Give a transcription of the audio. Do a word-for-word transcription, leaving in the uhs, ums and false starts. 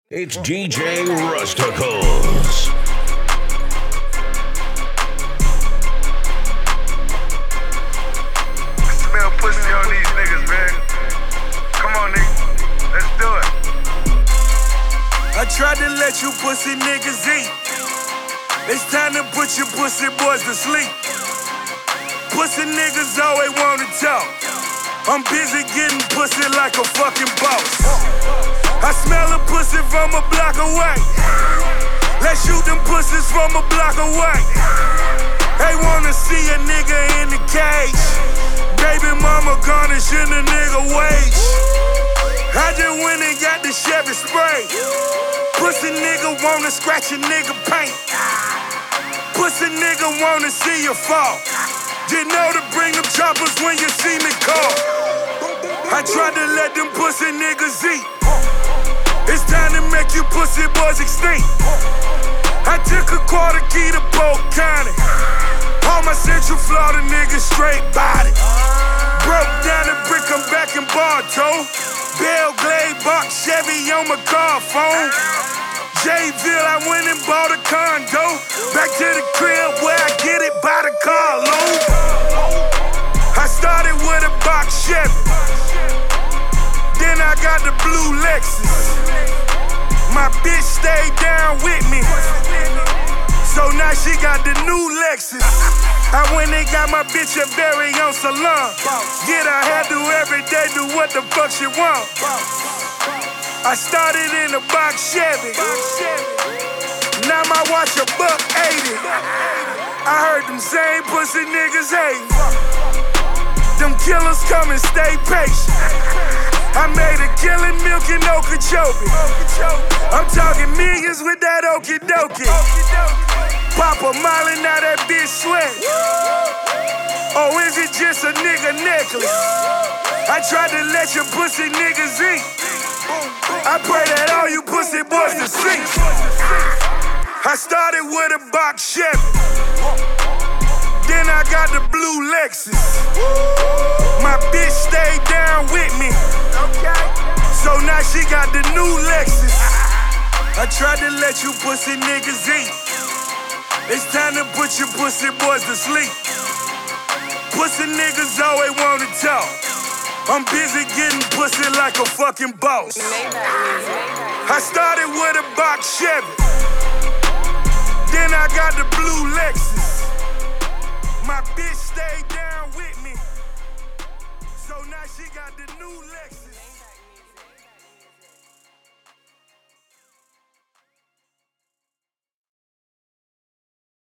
It's D J Rusticles. I smell pussy on these niggas, man. Come on, nigga. Let's do it. I tried to let you pussy niggas eat. It's time to put your pussy boys to sleep. Pussy niggas always wanna talk. I'm busy getting pussy like a fucking boss. I smell a pussy from a block away. Let's shoot them pussies from a block away. They wanna see a nigga in the cage. Baby mama garnishing a nigga wage. I just went and got the Chevy spray. Pussy nigga wanna scratch a nigga paint. Pussy nigga wanna see you fall. You know to bring them choppers when you see me call. I tried to let them pussy niggas eat. It's time to make you pussy boys extinct. I took a quarter key to Polk County. All my Central Florida niggas straight body. Broke down the brick, I'm back in Bartow. Bell Glade box Chevy on my car phone. Jayville, I went and bought a condo. Back to the crib where I get it by the carload. I started with a box Chevy. Then I got the blue Lexus. My bitch stayed down with me. So now she got the new Lexus. I went and got my bitch a very own salon. Get her hairdo every day, do what the fuck she want. I started in a box Chevy. Now my watch a buck eighty. I heard them same pussy niggas hating. Them killers come and stay patient. I made a killing milking Okeechobee. I'm talking millions with that okie dokie. Pop a molly, now that bitch sweat. Or is it just a nigga necklace? I tried to let your pussy niggas eat. I pray that all you pussy boys to see. I started with a box Chevy. Then I got the blue Lexus. My bitch stayed down with me. So now she got the new Lexus. I tried to let you pussy niggas eat. It's time to put your pussy boys to sleep. Pussy niggas always wanna talk. I'm busy getting pussy like a fucking boss. I started with a box Chevy. Then I got the blue Lexus. My bitch stayed down with me. So now she got the new